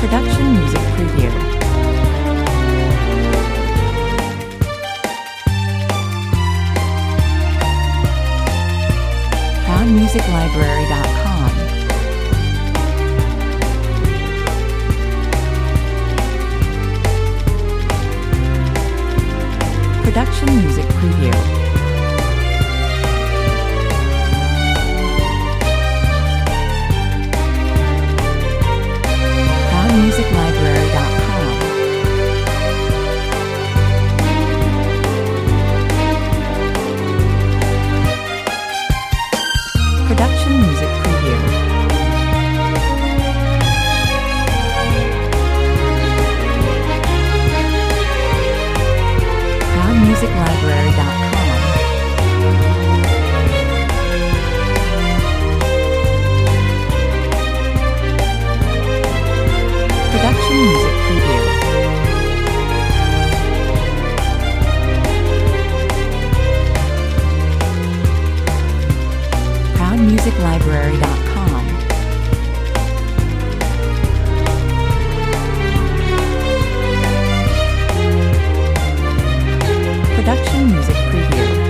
Production music preview. ProudMusicLibrary.com. Production music preview. ProudMusicLibrary.com. Production music preview. ProudMusicLibrary.com. Production music preview. ProudMusicLibrary.com. Production music preview.